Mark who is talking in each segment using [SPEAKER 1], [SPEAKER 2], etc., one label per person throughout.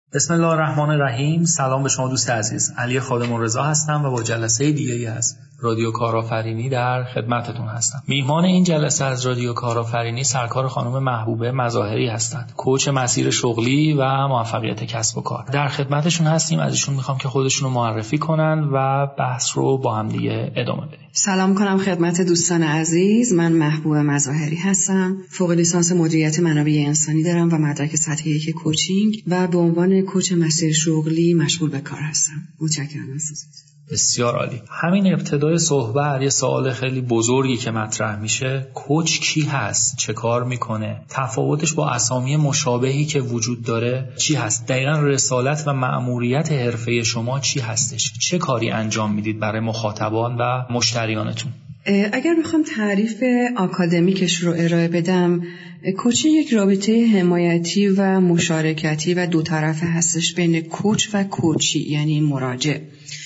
[SPEAKER 1] بسم الله الرحمن الرحیم. سلام به شما دوست عزیز. علی خادم‌الرضا هستم و با جلسه دیگه‌ای از رادیو کارآفرینی در خدمتتون هستم. میهمان این جلسه از رادیو کارآفرینی سرکار خانم محبوبه مظاهری هستند، کوچ مسیر شغلی و موفقیت کسب و کار. در خدمتشون هستیم. ازشون میخوام که خودشون رو معرفی کنن و بحث رو با هم دیگه ادامه بدیم.
[SPEAKER 2] سلام کنم خدمت دوستان عزیز. من محبوبه مظاهری هستم. فوق لیسانس مدیریت منابع انسانی دارم و مدرک سطح 1 کوچینگ و به عنوان کوچ مسیر شغلی مشغول به کار هستم. متشکرم عزیز.
[SPEAKER 1] بسیار عالی. همین ابتدای صحبت یه سوال خیلی بزرگی که مطرح میشه، کوچ کی هست؟ چه کار میکنه؟ تفاوتش با اسامی مشابهی که وجود داره چی هست؟ دقیقاً رسالت و مأموریت حرفه شما چی هستش؟ چه کاری انجام میدید برای مخاطبان و مشتریانتون؟
[SPEAKER 2] اگر بخوام تعریف آکادمیکش رو ارائه بدم، کوچینگ یک رابطه حمایتی و مشارکتی و دو طرفه هستش بین کوچ و کوچی، یعنی مراجع،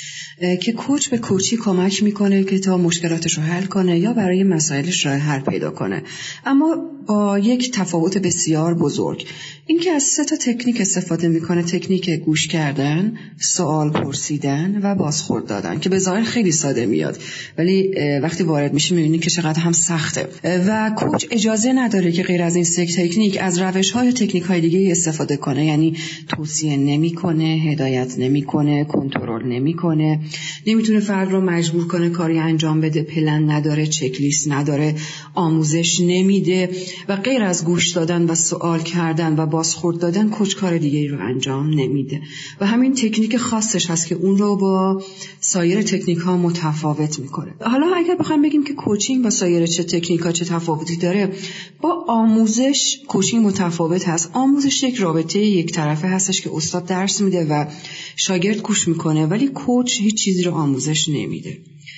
[SPEAKER 2] که کوچ به کوچی کمک میکنه که تا مشکلاتش رو حل کنه یا برای مسائلش راه حل پیدا کنه، اما با یک تفاوت بسیار بزرگ. این که از 3 تکنیک استفاده میکنه: تکنیک گوش کردن، سوال پرسیدن و بازخورد دادن، که به ظاهر خیلی ساده میاد ولی وقتی وارد میشی میبینی که چقدر هم سخته و کوچ اجازه نداره که غیر از این 3 تکنیک از روش‌های تکنیک‌های دیگه استفاده کنه. یعنی توصیه نمیکنه، هدایت نمیکنه، کنترل نمیکنه، نمیتونه فرد رو مجبور کنه کاری انجام بده، پلن نداره، چک لیست نداره، آموزش نمیده و غیر از گوش دادن و سوال کردن و بازخورد دادن کوچ کار دیگه‌ای رو انجام نمیده و همین تکنیک خاصش هست که اون رو با سایر تکنیک‌ها متفاوت میکنه. حالا اگر بخوام بگیم که کوچینگ با سایر چه تکنیک‌ها چه تفاوتی داره، با آموزش کوچینگ متفاوت هست. آموزش یک رابطه یک طرفه هستش که استاد درس میده و شاگرد گوش میکنه، ولی کوچ هیچ چیزی رو آموزش نمیده.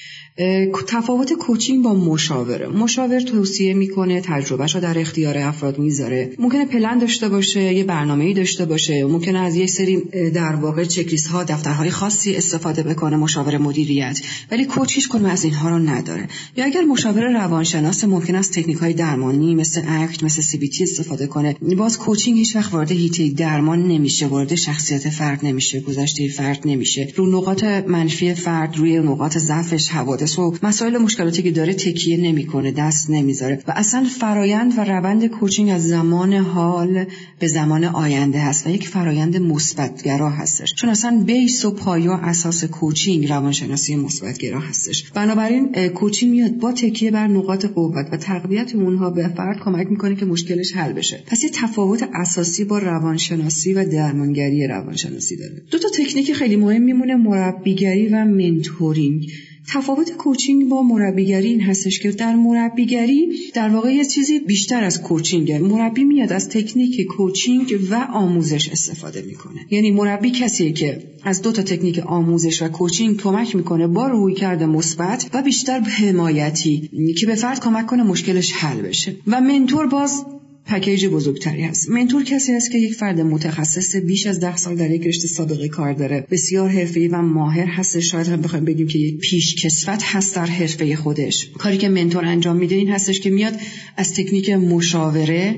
[SPEAKER 2] تفاوت کوچینگ با مشاور توصیه میکنه، تجربهشو در اختیار افراد میذاره، ممکنه پلن داشته باشه، یه برنامه‌ای داشته باشه، ممکنه از یک سری در واقع چک لیست ها، دفترهای خاصی استفاده بکنه مشاور مدیریت، ولی کوچ هیچ کدوم از اینها رو نداره. یا اگر مشاور روانشناس ممکن است تکنیک‌های درمانی مثل اکت، مثل CBT استفاده کنه. باز کوچینگ هیچ وقت وارد هیته درمان نمیشه، وارد شخصیت فرد نمیشه، گذشته فرد نمیشه، رو نقاط منفی فرد، روی نقاط ضعفش، حوادث و مسائل مشکلاتی که داره تکیه نمیکنه، دست نمیذاره و اصلا فرایند و روند کوچینگ از زمان حال به زمان آینده هست و یک فرایند مثبت‌گرا هستش، چون اصلا بیس و پایه و اساس کوچینگ روانشناسی مثبت‌گرا هستش. بنابراین کوچینگ میاد با تکیه بر نقاط قوت و تقویت اونها به فرد کمک میکنه که مشکلش حل بشه. پس یه تفاوت اساسی با روانشناسی و درمانگری روانشناسی داره. 2 تکنیک خیلی مهم میمونه: مربیگری و منتورینگ. تفاوت کوچینگ با مربیگری این هستش که در مربیگری در واقع یه چیزی بیشتر از کوچینگه. مربی میاد از تکنیک کوچینگ و آموزش استفاده میکنه. یعنی مربی کسیه که از 2 تکنیک آموزش و کوچینگ کمک میکنه با رویکرد مثبت و بیشتر حمایتی که به فرد کمک کنه مشکلش حل بشه. و منتور باز پکیج بزرگتری هست. منتور کسی است که یک فرد متخصص بیش از 10 سال در یک رشته سابقه کار داره، بسیار حرفه‌ای و ماهر هست، شاید هم بخوایم بگیم که یک پیشکسوت هست در حرفه خودش. کاری که منتور انجام میده این هستش که میاد از تکنیک مشاوره،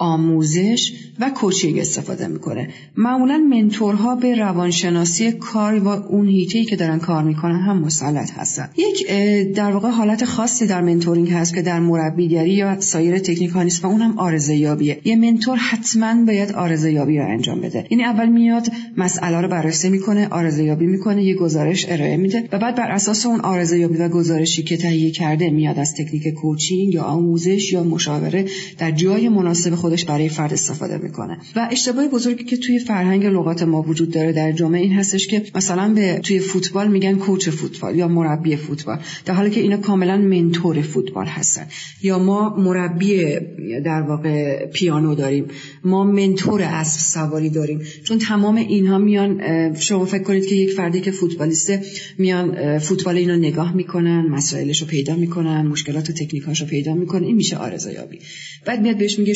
[SPEAKER 2] آموزش و کوچینگ استفاده میکنه. معمولا منتورها به روانشناسی کار و اون هیته‌ای که دارن کار میکنن هم مسلط هستن. یک در واقع حالت خاصی در منتورینگ هست که در مربیگری یا سایر تکنیک ها نیست و اونم عارضه یابیه. یه منتور حتما باید عارضه یابی رو انجام بده. یعنی اول میاد مسئله رو بررسی میکنه، عارضه یابی میکنه، یه گزارش ارائه میده و بعد بر اساس اون عارضه یابی و گزارشی که تهیه کرده میاد از تکنیک کوچینگ یا آموزش یا مشاوره در جای مناسب خودش برای فرد استفاده میکنه. و اشتباه بزرگی که توی فرهنگ لغات ما وجود داره در جامعه این هستش که مثلا توی فوتبال میگن کوچ فوتبال یا مربی فوتبال، در حالی که اینا کاملا منتور فوتبال هستن. یا ما مربی در واقع پیانو داریم، ما منتور اسب سواری داریم، چون تمام اینها میان، شما فکر کنید که یک فردی که فوتبالیسته میان فوتبال اینو نگاه میکنن، مسائلشو پیدا میکنن، مشکلات و تکنیکاشو پیدا میکنن، این میشه عارضه یابی. بعد میاد بهش میگه شما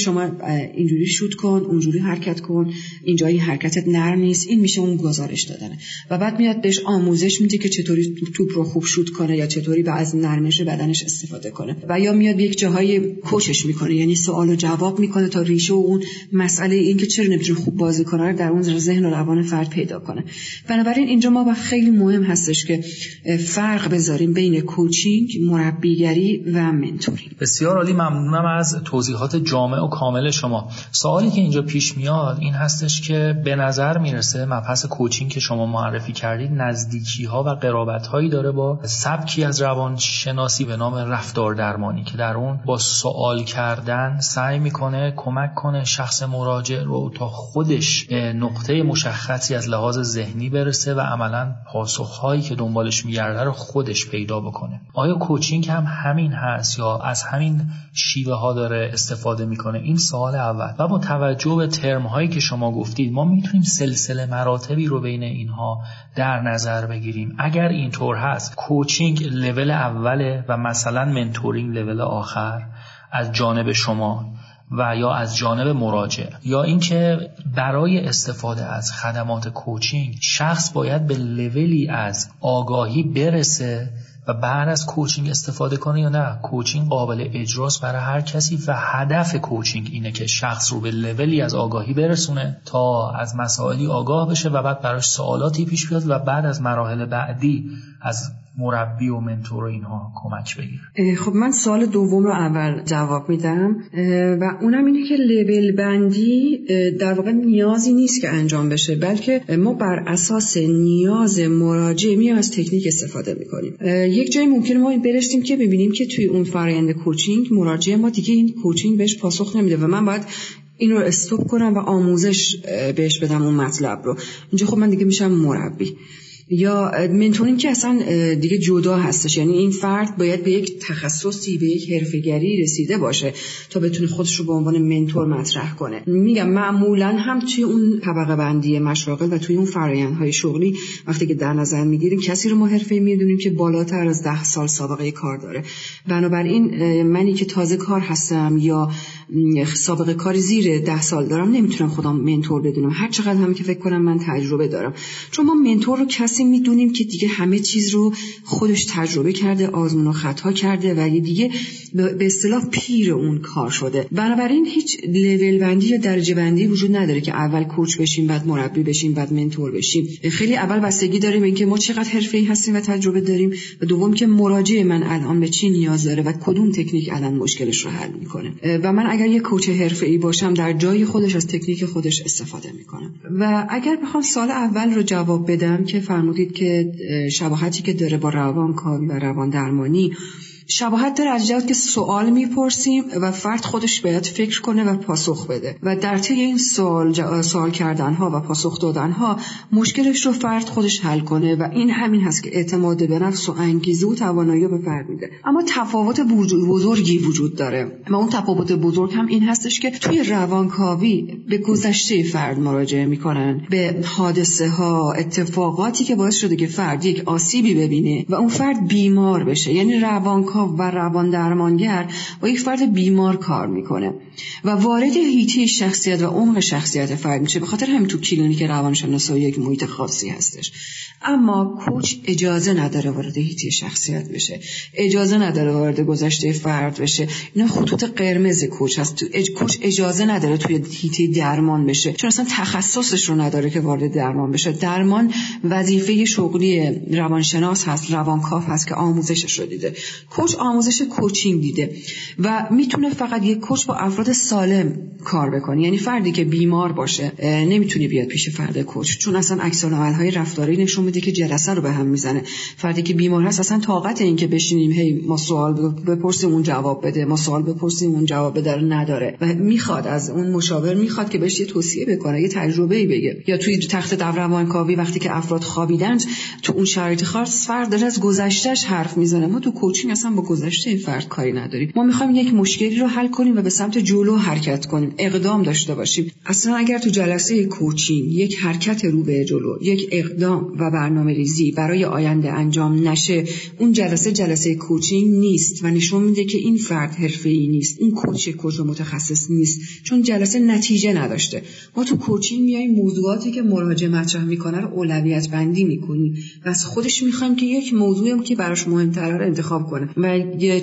[SPEAKER 2] اینجوری شوت کن، اونجوری حرکت کن، اینجا این حرکتت نرم نیست، این میشه اون گزارش دادنه. و بعد میاد بهش آموزش میده که چطوری توپ رو خوب شوت کنه یا چطوری از نرمش بدنش استفاده کنه. و یا میاد یک جاهای کوچش میکنه، یعنی سوال و جواب میکنه تا ریشه و اون مسئله این که چرا نمیتونه خوب بازی کنه رو در اون ذهن و روان فرد پیدا کنه. بنابراین اینجا ما خیلی مهم هستش که فرق بذاریم بین کوچینگ، مربیگری و منتورینگ.
[SPEAKER 1] بسیار عالی، ممنونم از توضیحات جامع و کامل شما. سوالی که اینجا پیش میاد این هستش که به نظر میرسه مبحث کوچینگ که شما معرفی کردید نزدیکی‌ها و قرابت‌هایی داره با سبکی از روانشناسی به نام رفتار درمانی که در اون با سوال کردن سعی میکنه کمک کنه شخص مراجع رو تا خودش به نقطه مشخصی از لحاظ ذهنی برسه و عملاً پاسخ‌هایی که دنبالش میگرده رو خودش پیدا بکنه. آیا کوچینگ هم همین هست یا از همین شیوه ها داره استفاده میکنه؟ این سوال اول. و با توجه به ترم هایی که شما گفتید ما میتونیم سلسله مراتبی رو بین اینها در نظر بگیریم. اگر اینطور هست کوچینگ لول اوله و مثلا منتورینگ لول آخر از جانب شما و یا از جانب مراجع، یا اینکه برای استفاده از خدمات کوچینگ شخص باید به لولی از آگاهی برسه و بعد از کوچینگ استفاده کنه، یا نه کوچینگ قابل اجراست برای هر کسی و هدف کوچینگ اینه که شخص رو به لولی از آگاهی برسونه تا از مسائلی آگاه بشه و بعد براش سوالاتی پیش بیاد و بعد از مراحل بعدی از مربی و منتور و اینها کمک بگیره.
[SPEAKER 2] خب من سوال دوم رو اول جواب میدم و اونم اینه که لول بندی در واقع نیازی نیست که انجام بشه، بلکه ما بر اساس نیاز مراجع میایم از تکنیک استفاده میکنیم. یک جایی ممکنه ما برسیم که ببینیم که توی اون فرآیند کوچینگ مراجع ما دیگه این کوچینگ بهش پاسخ نمیده و من باید این رو استاپ کنم و آموزش بهش بدم اون مطلب رو. اینجا خب من دیگه میشم مربی. یا منتورینگ که اصلا دیگه جدا هستش، یعنی این فرد باید به یک تخصصی، به یک حرفه‌گری رسیده باشه تا بتونه خودش رو به عنوان منتور مطرح کنه. میگم معمولا هم توی اون طبقه بندی مشاغل و توی اون فرآیندهای شغلی وقتی که در نظر میگیریم کسی رو ما حرفه‌ای میدونیم که بالاتر از 10 سال سابقه کار داره. بنابراین منی که تازه کار هستم یا سابقه کاری زیر 10 سال دارم نمیتونم خودم منتور بدونم، هر چقدر هم که فکر کنم من تجربه دارم، چون ما منتور رو کسی میدونیم که دیگه همه چیز رو خودش تجربه کرده، آزمون و خطا کرده و دیگه به اصطلاح پیر اون کار شده. بنابراین هیچ لول بندی یا درجه بندی وجود نداره که اول کوچ بشیم بعد مربی بشیم بعد منتور بشیم. خیلی اول بستگی داره به اینکه ما چقدر حرفه‌ای هستیم و تجربه داریم و دوم که مراجع من الان به چی نیاز داره و کدوم تکنیک الان مشکلش رو حل میکنه. و من اگر یک کوچ حرفه‌ای باشم در جای خودش از تکنیک خودش استفاده میکنم. و اگر بخوام سوال اول رو جواب بدم که فرمودید که شباهتی که داره با روانکاوی و روان درمانی، شباهت داره از جهت که سوال میپرسیم و فرد خودش باید فکر کنه و پاسخ بده و در طی این سوال کردنها و پاسخ دادنها مشکلش رو فرد خودش حل کنه و این همین هست که اعتماد به نفس و انگیزه و توانایی به فرد میده. اما تفاوت بزرگی وجود داره و اون تفاوت بزرگ هم این هستش که توی روانکاوی به گذشته فرد مراجعه میکنن، به حادثه ها، اتفاقاتی که باعث شده که فرد یک آسیبی ببینه و اون فرد بیمار بشه، یعنی روانکاو و روان درمانگر با یک فرد بیمار کار میکنه و وارد حیطه شخصیت و عمق شخصیت فرد میشه. به خاطر همین تو کلینیک روانشناسی یک محیط خاصی هستش. اما کوچ اجازه نداره وارد حیطه شخصیت بشه، اجازه نداره وارد گذشته فرد بشه. اینا خطوط قرمز کوچ هست. کوچ اجازه نداره توی حیطه درمان بشه، چون اصلا تخصصش رو نداره که وارد درمان بشه. درمان وظیفه شغلی روانشناس هست، روانکاو هست که آموزشش رو دیده. کوچ آموزش کوچینگ دیده و میتونه فقط یک کوچ با افراد سالم کار بکنه. یعنی فردی که بیمار باشه نمیتونه بیاد پیش فرد کوچ، چون اصلا عکس العمل‌های رفتاری نشون میده که جلسه رو به هم میزنه. فردی که بیمار هست اصلا طاقت این که بشینیم هی ما سوال بپرسیم اون جواب بده، ما سوال بپرسیم اون جواب بده نداره و میخواد از اون مشاور میخواد که بهش یه توصیه بکنه، یه تجربه‌ای بگه. یا توی تخت روانکاوی وقتی که افراد خوابیدن تو اون شرایط خاص فرد داره از گذشته‌اش حرف میزنه. ما تو کوچینگ اصلا با گذشته این فرد کاری نداریم. ما میخوایم یک مشکلی رو حل کنیم و به سمت جلو حرکت کنیم، اقدام داشته باشیم. اصلا اگر تو جلسه کوچینگ یک حرکت رو به جلو، یک اقدام و برنامه‌ریزی برای آینده انجام نشه، اون جلسه کوچینگ نیست و نشون میده که این فرد حرفه‌ای نیست، اون کوچ متخصص نیست، چون جلسه نتیجه نداشته. ما تو کوچینگ میایم موضوعاتی که مراجع مطرح میکنه رو اولویت بندی میکنیم و از خودش میخوایم که یک موضوعی که براش مهم‌تره رو انتخاب کنه و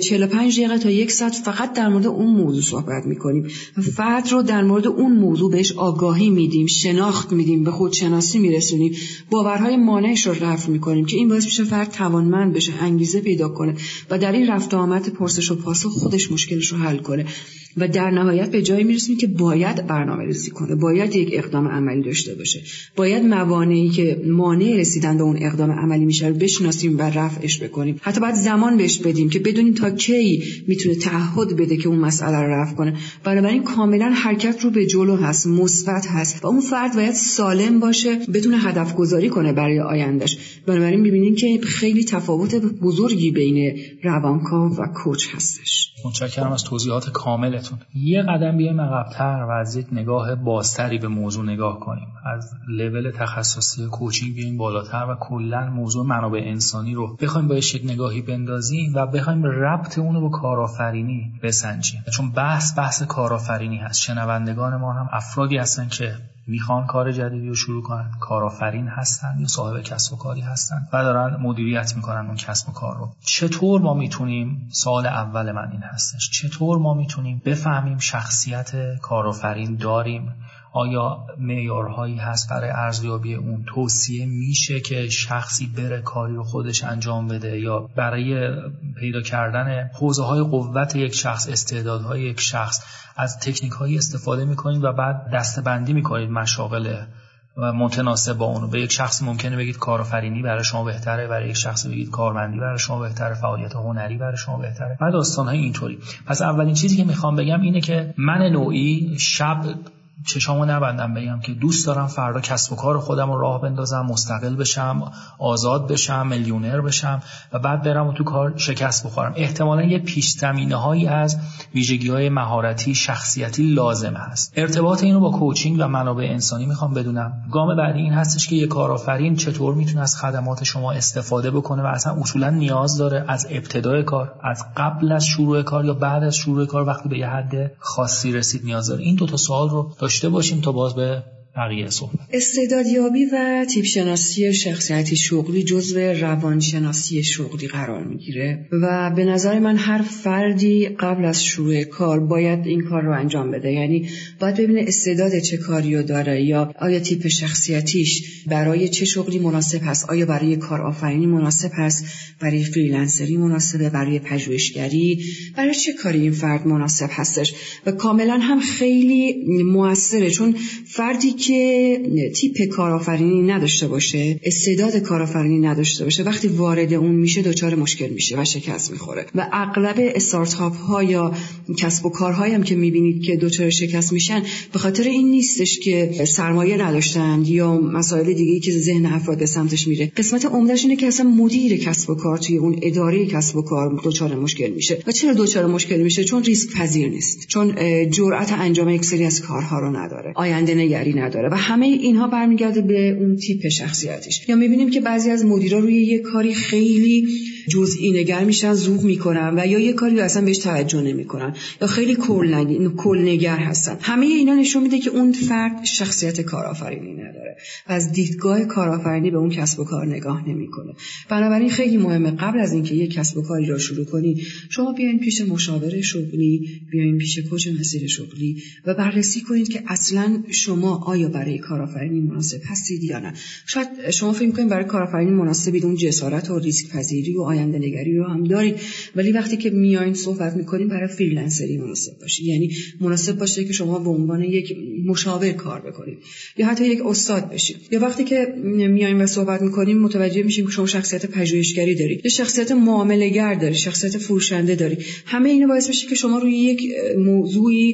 [SPEAKER 2] 45 دقیقه تا 1 ساعت فقط در مورد اون موضوع صحبت میکنیم. فرد رو در مورد اون موضوع بهش آگاهی میدیم، شناخت میدیم، به خودشناسی میرسونیم، باورهای مانعش رو رفع میکنیم که این باعث میشه فرد توانمند بشه، انگیزه پیدا کنه و در این رفت و آمد پرسش و پاسخ خودش مشکلش رو حل کنه و در نهایت به جایی میرسیم که باید برنامه‌ریزی کنه، باید یک اقدام عملی داشته باشه، باید موانعی که مانع رسیدن به اون اقدام عملی میشه رو بشناسیم و رفعش بکنیم. حتی باید زمان بهش بدیم که بدونیم تا کی میتونه تعهد بده که اون مسئله رو رفع کنه. بنابراین کاملا حرکت رو به جلو هست، مثبت هست و اون فرد باید سالم باشه، بتونه هدف گذاری کنه برای آیندهش. بنابراین می‌بینیم که خیلی تفاوت بزرگی بین روانکاو و کوچ هستش.
[SPEAKER 1] متشکرم از توضیحات کاملتون. یه قدم بیایم عقب‌تر و از یک نگاه بازتری به موضوع نگاه کنیم. از لول تخصصی کوچینگ بیایم بالاتر و کلاً موضوع منابع انسانی رو بخوایم بهش یک نگاهی بندازیم و بخوایم ربط اون رو با کارآفرینی بسنجیم. چون بحث کارآفرینی هست. شنوندگان ما هم افرادی هستن که میخوان کار جدیدی رو شروع کنن، کارآفرین هستن یا صاحب کسب و کاری هستن و دارن مدیریت میکنن اون کسب و کار رو. چطور ما میتونیم، سوال اول من این هستش، چطور ما میتونیم بفهمیم شخصیت کارآفرین داریم؟ آیا معیارهایی هست برای ارزیابی اون؟ توصیه میشه که شخصی بره کاری رو خودش انجام بده یا برای پیدا کردن حوزه‌های قوت یک شخص، استعدادهای یک شخص از تکنیک‌هایی استفاده می‌کنید و بعد دسته‌بندی می‌کنید مشاغل و متناسب با اون؟ به یک شخصی ممکنه بگید کارآفرینی برای شما بهتره، برای یک شخصی بگید کارمندی برای شما بهتره، فعالیت هنری برای شما بهتره. بعد داستان‌های اینطوری. پس اولین چیزی که می‌خوام بگم اینه که من نوعی شب چشامو نبندم بگم که دوست دارم فردا کسب و کار خودم رو راه بندازم، مستقل بشم، آزاد بشم، میلیونر بشم و بعد برم و تو کار شکست بخورم. احتمالاً یه پیش‌زمینه‌هایی از ویژگی‌های مهارتی، شخصیتی لازم هست. ارتباط اینو با کوچینگ و منابع انسانی میخوام بدونم. گام بعدی این هستش که یه کارآفرین چطور میتونه از خدمات شما استفاده بکنه و اصلا اصولاً نیاز داره از ابتدای کار، از قبل از شروع کار یا بعد از شروع کار وقتی به یه حد خاصی رسید نیاز داره. این دو تا سوال رو داشته باشیم تا باز به بقیه صحبت.
[SPEAKER 2] استعدادیابی و تیپ شناسی شخصیتی شغلی جزو روانشناسی شغلی قرار میگیره و به نظر من هر فردی قبل از شروع کار باید این کار رو انجام بده. یعنی باید ببینه استعداد چه کاری رو داره یا آیا تیپ شخصیتیش برای چه شغلی مناسب هست، آیا برای کارآفرینی مناسب هست، برای فریلنسری مناسبه، برای پژوهشگری، برای چه کاری این فرد مناسب هستش. و کاملا هم خیلی موثره، چون فردی که تیپ کارآفرینی نداشته باشه، استعداد کارآفرینی نداشته باشه، وقتی وارد اون میشه دچار مشکل میشه و شکست میخوره. و اغلب استارتاپ ها یا کسب و کارهایی هم که میبینید که دچار شکست میشن به خاطر این نیستش که سرمایه نداشتن یا مسائل دیگه‌ای که ذهن افراد به سمتش میره. قسمت عمدهش اینه که اصلا مدیر کسب و کار توی اون اداره کسب و کار دچار مشکل میشه. و چرا دچار مشکل میشه؟ چون ریسک پذیر نیست، چون جرأت انجام یک سری از کارها رو نداره، آینده نگری نداره و همه اینها برمیگرده به اون تیپ شخصیتش. یا میبینیم که بعضی از مدیرا روی یک کاری خیلی جزئی نگر میشن، ذوق میکنن و یا یک کاری رو اصلا بهش توجه نمیکنن یا خیلی کل نگر هستن. همه اینا نشون میده که اون فرد شخصیت کارآفرینی نداره و از دیدگاه کارآفرینی به اون کسب و کار نگاه نمیکنه. بنابراین خیلی مهمه قبل از اینکه یک کسب و کاری رو شروع کنید شما بیاین پیش مشاور شغلی، بیاین پیش کوچ مسیر شغلی و بررسی کنید که اصلا شما آیا برای کارآفرینی مناسب هستید یا نه. شاید شما فکر می‌کنید برای کارآفرینی مناسبید، اون جسارت و ریسک پذیری و آینده نگری رو هم دارید، ولی وقتی که میاین صحبت می‌کنید برای فریلنسری مناسب باشه. یعنی مناسب باشه که شما به عنوان یک مشاور کار بکنید یا حتی یک استاد بشید. یا وقتی که میاین و صحبت می‌کنیم متوجه میشیم که شما شخصیت پژوهشگری دارید، یا شخصیت معامله‌گر دارید، شخصیت فروشنده دارید. همه اینا باعث میشه که شما روی یک موضوعی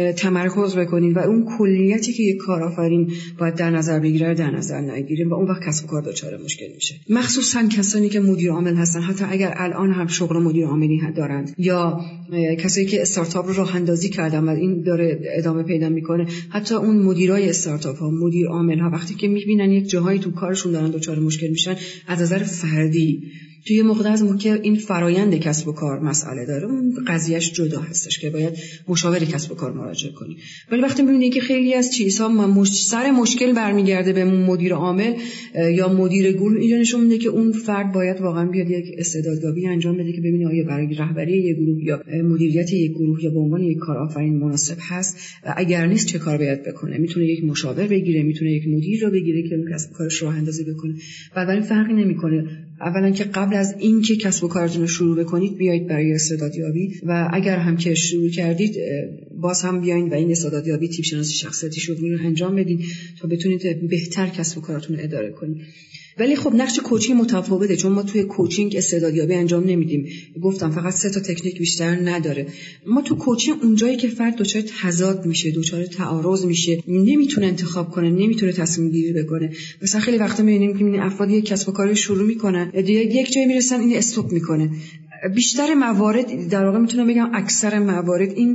[SPEAKER 2] تمرکز بکنید و اون کلیتی که یک کارآفرین باید در نظر بگیره در نظر نگیریم و اون وقت کسب و کار دچار مشکل میشه. مخصوصا کسانی که مدیر عامل هستن حتی اگر الان هم شغل مدیر عاملی دارند یا کسایی که استارتاپ رو راه اندازی کردن و این داره ادامه پیدا میکنه، حتی اون مدیرای استارتاپ ها، مدیر عامل ها وقتی که میبینن یک جاهایی تو کارشون دارن دچار مشکل میشن، از نظر فردی توی موقع از که این فرایند کسب و کار مسئله داره، اون قضیهش جدا هستش که باید مشاور کسب و کار مراجعه کنی. ولی وقتی می‌بینی که خیلی از چیزها سر مشکل برمیگرده به مدیر عامل یا مدیر گروه، اینجا نشون میده که اون فرد باید واقعا بیاد یک استعدادیابی انجام بده که ببینه آیا برای رهبری یک گروه یا مدیریت یک گروه یا به عنوان یک کارآفرین مناسب هست و اگر نیست چه کار باید بکنه. میتونه یک مشاور بگیره، میتونه یک مدیر رو بگیره که اون کسب و کارش راه اندازی بکنه. بنابراین فرقی نمی‌کنه. اولا که قبل از این که کسب و کارتون رو شروع بکنید بیایید برای استعدادیابی و اگر هم که شروع کردید باز هم بیاین و این استعدادیابی تیپ شناسی شخصیتی شغلی رو انجام بدید تا بتونید بهتر کسب و کارتون رو اداره کنید. ولی خب نقش کوچینگ متفاوته، چون ما توی کوچینگ استعدادیابی انجام نمیدیم. گفتم فقط 3 تا تکنیک بیشتر نداره. ما تو کوچینگ اونجایی که فرد دچار تضاد میشه، دچار تعارض میشه، نمیتونه انتخاب کنه، نمیتونه تصمیم گیری بکنه. مثلا خیلی وقتا میبینیم که این افراد یک کسب و کاری شروع میکنن، یک جایی میرسن این استاپ میکنه. بیشتر موارد، در واقع میتونم بگم اکثر موارد، این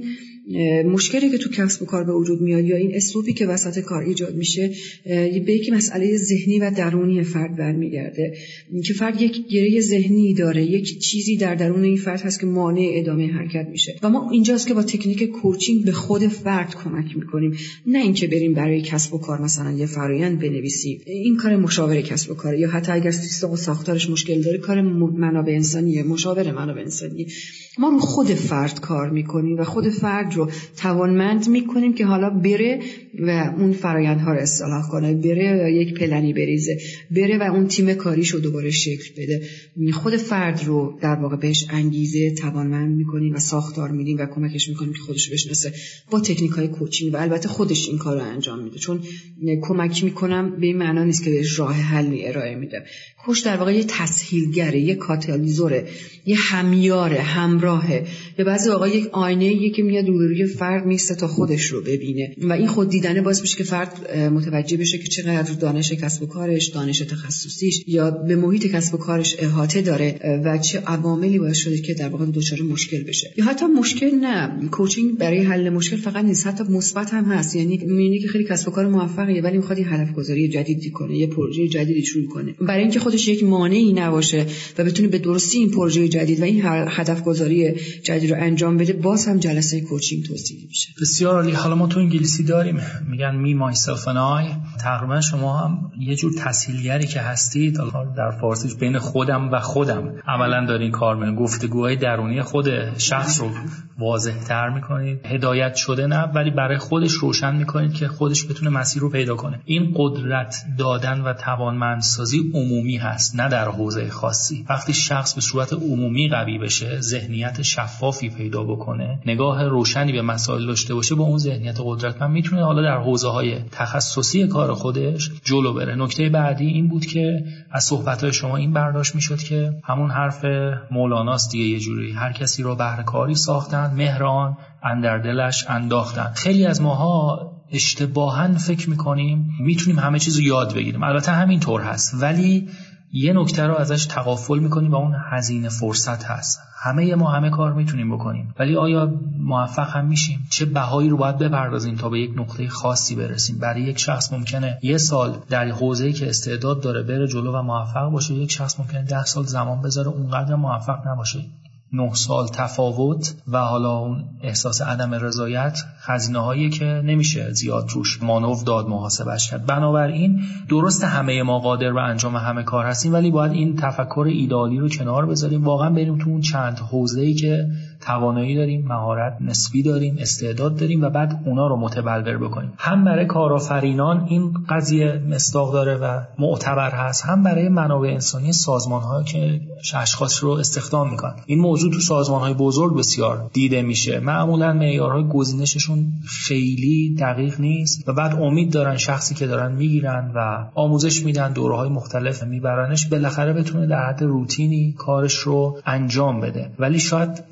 [SPEAKER 2] مشکلی که تو کسب و کار به وجود میاد یا این اسلوبی که وسط کار ایجاد میشه به یک مسئله ذهنی و درونی فرد برمیگرده که فرد یک گره ذهنی داره، یک چیزی در درون این فرد هست که مانع ادامه حرکت میشه و ما اینجاست که با تکنیک کوچینگ به خود فرد کمک میکنیم، نه اینکه بریم برای کسب و کار مثلا یه فرآیند بنویسیم. این کار مشاور کسب و کار، یا حتی اگر سیستم و ساختارش مشکل داره کار منابع انسانی، مشاور منابع انسانی. ما رو خود فرد کار میکنیم و خود فرد رو توانمند میکنیم که حالا بره و اون فرآیندها رو اصلاح کنه، بره و یک پلنی بریزه، بره و اون تیم کاریش رو دوباره شکل بده. خود فرد رو در واقع بهش انگیزه توانمند میکنیم و ساختار میدیم و کمکش میکنیم که خودش رو بشناسه با تکنیک‌های کوچینگ و البته خودش این کار رو انجام میده. چون کمک میکنم به این معنا نیست که بهش راه حل ارائه میدم. کوچ در واقع یه تسهیلگره، یه کاتالیزوره، یه همیاره، همراهه. به بعضی اوقات یک آینه‌ایه که میاد روبروی فرد میسته تا خودش رو ببینه و این خود دیدنه باعث میشه که فرد متوجه بشه که چقدر دانش کسب و کارش، دانش تخصصیش یا به محیط کسب و کارش احاطه داره و چه عواملی باعث شده که در واقع دچار مشکل بشه. یا حتی مشکل نه، کوچینگ برای حل مشکل فقط نیست، حتی مثبت هم هست. یعنی میبینی که خیلی کسب و کار موفقه ولی میخواد یه هدف گذاری جدیدی کنه، یه پروژه جدیدی شروع کنه، برای اینکه خودش یک مانعی نباشه و بتونه به درستی این پروژه جدید و این هدف گذاری جدید رو انجام بده، باز هم جلسه کوچینگ توصیه میشه.
[SPEAKER 1] بسیار عالی. حالا ما تو انگلیسی داریم میگن می مایسلف اند آی. تقریبا شما هم یه جور تسهیلگری که هستید، در فارسیش بین خودم و خودم عملا دارین کار میکنید، گفتگوهای درونی خود شخص رو واضح‌تر میکنید، هدایت شده نه ولی برای خودش روشن میکنید که خودش بتونه مسیر رو پیدا کنه. این قدرت دادن و توانمندسازی عمومی هست، نه در حوزه خاصی. وقتی شخص به صورت عمومی قوی بشه، ذهنیت شفافی پیدا بکنه، نگاه روشنی به مسائل داشته باشه، با اون ذهنیت قدرتمند میتونه حالا در حوزه‌های تخصصی کار خودش جلو بره. نکته بعدی این بود که از صحبت‌های شما این برداشت میشد که همون حرف مولاناست دیگه، یه جوری هر کسی رو بهر کاری ساختن، مهران اندر دلش انداختن. خیلی از ماها اشتباهاً فکر میکنیم میتونیم همه چیزو یاد بگیریم. البته همین طور هست، ولی یه نکته رو ازش تغافل میکنیم و اون هزینه فرصت هست. ما همه کار میتونیم بکنیم، ولی آیا موفق هم میشیم؟ چه بهایی رو باید بپردازیم تا به یک نقطه خاصی برسیم؟ برای یک شخص ممکنه 1 سال در حوزه‌ای که استعداد داره بره جلو و موفق باشه، یک شخص ممکنه 10 سال زمان بذاره اونقدر موفق نباشه. 9 سال تفاوت و حالا اون احساس عدم رضایت خزینه‌هایی که نمیشه زیاد روش مانور داد، محاسبهش کرد. بنابراین درست همه ما قادر به انجام همه کار هستیم، ولی باید این تفکر ایدئالی رو کنار بذاریم، واقعا بریم تو اون چند حوزه‌ای که توانایی داریم، مهارت نسبی داریم، استعداد داریم و بعد اونا رو متبلور بکنیم. هم برای کارآفرینان این قضیه مصداق داره و معتبر هست، هم برای منابع انسانی سازمان‌ها که اشخاص رو استخدام می‌کنن. این موضوع تو سازمان‌های بزرگ بسیار دیده میشه. معمولاً معیارهای گزینششون خیلی دقیق نیست و بعد امید دارن شخصی که دارن میگیرن و آموزش میدن، دوره‌های مختلف میبرنش، بالاخره بتونه در حد روتینی کارش رو انجام بده، ولی شاید ازش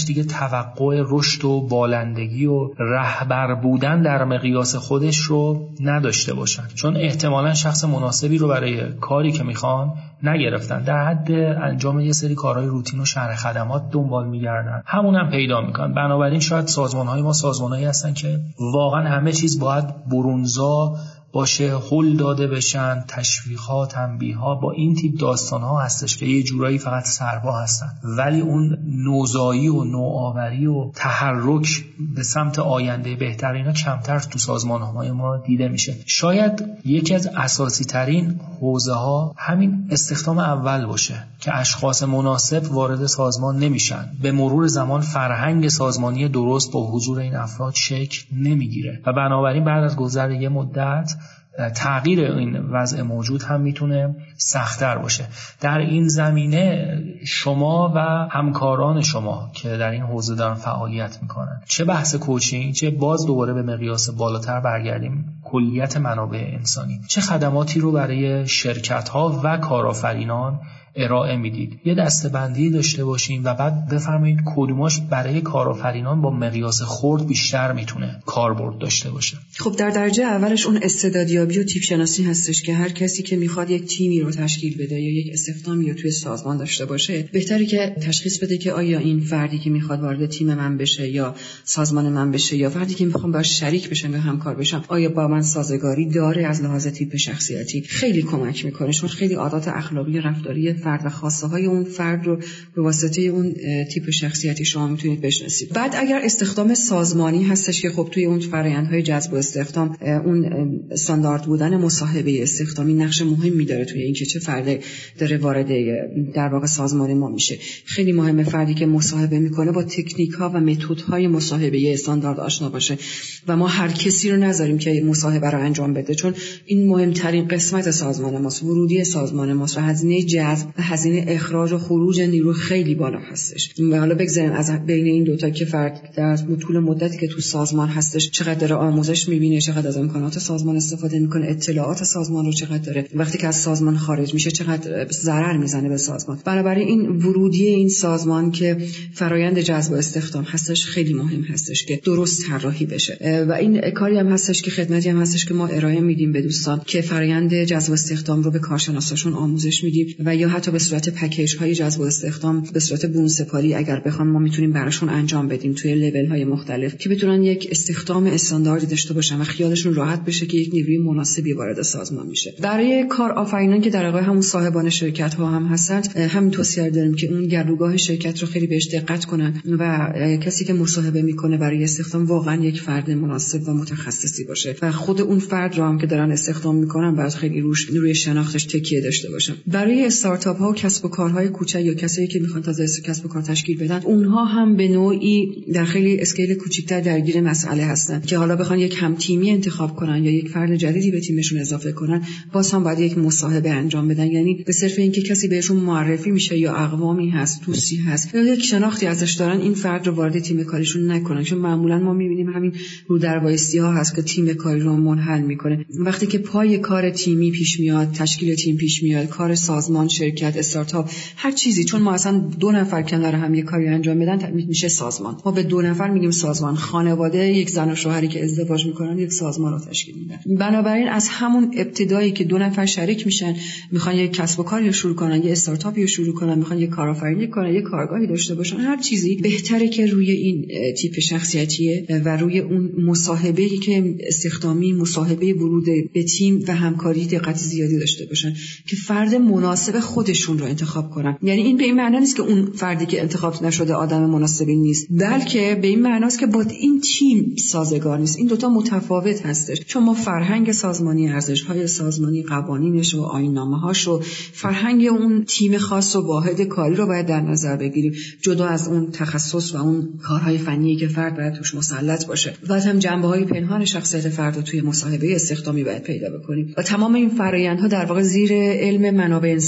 [SPEAKER 1] بعدش دیگه توقع رشد و بالندگی و رهبر بودن در مقیاس خودش رو نداشته باشن، چون احتمالاً شخص مناسبی رو برای کاری که میخوان نگرفتن، در حد انجام یه سری کارهای روتین و شرح خدمات دنبال میگردن، همون پیدا میکنن. بنابراین شاید سازمان‌های ما سازمان‌هایی هستن که واقعا همه چیز باید برونزا باشه، هل داده بشن، تشویق‌ها، تنبیه‌ها، با این تیپ داستان‌ها هستش که یه جورایی فقط سربا هستن، ولی اون نوزایی و نوآوری و تحرک به سمت آینده بهتر اینا کمتر تو سازمان‌های ما دیده میشه. شاید یکی از اساسی ترین حوزه‌ها همین استخدام اول باشه که اشخاص مناسب وارد سازمان نمیشن. به مرور زمان فرهنگ سازمانی درست با حضور این افراد شکل نمیگیره و بنابراین بعد از گذر یه مدت تغییر این وضع موجود هم میتونه سخت‌تر باشه. در این زمینه شما و همکاران شما که در این حوزه دارن فعالیت میکنن، چه بحث کوچینگ، چه باز دوباره به مقیاس بالاتر برگردیم کلیت منابع انسانی، چه خدماتی رو برای شرکت‌ها و کارآفرینان ارائه میدید؟ یه دسته‌بندی داشته باشین و بعد بفرمایید کدوماش برای کارآفرینان با مقیاس خرد بیشتر میتونه کاربرد داشته باشه.
[SPEAKER 2] خب در درجه اولش اون استعدادیابی و تیپ شناسی هستش که هر کسی که میخواد یک تیمی رو تشکیل بده یا یک استخدامی رو توی سازمان داشته باشه، بهتره که تشخیص بده که آیا این فردی که میخواد وارد تیم من بشه یا سازمان من بشه یا فردی که میخوام باهاش شریک بشم یا همکار بشم، آیا با من سازگاری داره از لحاظ تیپ شخصیتی. خیلی کمک میکنه، چون خیلی عادات اخلاقی رفتاری فرد و خواسته های اون فرد رو به واسطه اون تیپ شخصیتی شما میتونید بشناسید. بعد اگر استخدام سازمانی هستش که خب توی اون فرآیندهای جذب و استخدام اون استاندارد بودن مصاحبه استخدامی نقش مهمی داره توی اینکه چه فردی داره وارد در واقع سازمان ما میشه. خیلی مهمه فردی که مصاحبه میکنه با تکنیک ها و متد های مصاحبه استاندارد آشنا باشه و ما هر کسی رو نذاریم که مصاحبه رو انجام بده، چون این مهمترین قسمت سازمان ماست، ورودی سازمان ماست و هزینه جذب و هزینه اخراج و خروج نیرو خیلی بالا هستش. و حالا بگذاریم از بین این دوتا که فرد در طول مدتی که تو سازمان هستش چقدر داره آموزش میبینه، چقدر از امکانات سازمان استفاده میکنه، اطلاعات سازمان رو چقدر داره، وقتی که از سازمان خارج میشه چقدر ضرر میزنه به سازمان. بنابراین این ورودی این سازمان که فرایند جذب و استخدام هستش خیلی مهم هستش که درست طراحی بشه و این کاری هم هستش که خدمتی هم هستش که ما ارائه میدیم به دوستان که فرایند جذب و استخدام رو به کارشناساشون آموزش میدیم و یا حتی به صورت پکیج های جذب و استخدام به صورت بونسپاری اگر بخوام ما میتونیم براشون انجام بدیم توی لول های مختلف که بتونن یک استخدام استانداردی داشته باشن و خیالشون راحت بشه که یک نیروی مناسبی وارد سازمان میشه. برای کارآفرینان که در واقع همون صاحبان شرکت ها هم هستن، همین توصیه داریم که اون گردوگاه شرکت رو خیلی بهش دقت کنن و کسی که مصاحبه میکنه برای استخدام واقعا یک فرد مناسب و متخصصی باشه و خود اون فرد رو هم که دارن استخدام میکنن باید خیلی روی شناختش تکیه داشته باشن. برای استارتاپ ها و کسب و کارهای کوچک یا کسایی که میخوان تازه کسب و کار تشکیل بدن، اونها هم به نوعی در خیلی اسکیل کوچیک‌تر درگیر مسئله هستن که حالا بخوان یک هم تیمی انتخاب کنن یا یک فرد جدیدی به تیمشون اضافه کنن، باز هم باید یک مصاحبه انجام بدن. یعنی به صرف اینکه کسی بهشون معرفی میشه یا اقوامی هست، دوستی هست یا یک شناختی ازش دارن، این فرد رو وارد تیم کاریشون نکنن، چون معمولا ما میبینیم همین رو دروایسی ها هست که تیم کاری رو منحل میکنه. وقتی که پای کار تیمی پیش میاد، تشکیل تیم پیش میاد، کار سازمان، شرکت، استارتاپ، هر چیزی، چون ما اصلا دو نفر کنار هم یک کاری انجام بدن میشه سازمان. ما به دو نفر میگیم سازمان. خانواده یک زن و شوهری که ازدواج میکنن یک سازمان رو تشکیل میدن. بنابراین از همون ابتدایی که دو نفر شریک میشن، میخوان یک کسب و کاری شروع کنن، یک استارتاپی رو شروع کنن، میخوان یک کارآفرینی کنن، یک کارگاهی داشته باشن، هر چیزی، بهتره که روی این تیپ شخصیتیه و روی اون مصاحبه‌ای که استخدامی، مصاحبه ورود به تیم و همکاری دقت زیادی داشته باشن که فرد مناسب خودشون رو انتخاب کنن. یعنی این به این معنی نیست که اون فردی که انتخاب نشده آدم مناسبی نیست، بلکه به این معنی است که با این تیم سازگار نیست. این دوتا متفاوت هستش، چون ما فرهنگ سازمانی، ارزش‌های سازمانی، قوانینش و آیین‌نامه‌هاش و فرهنگ اون تیم خاص و واحد کاری رو باید در نظر بگیریم، جدا از اون تخصص و اون کارهای فنی که فرد باید توش مسلط باشه. و هم جنبه‌های پنهان شخصیت فرد رو توی مصاحبه استخدامی باید پیدا بکنیم و تمام این فرآیندها در واقع زیر علم منابع انسانی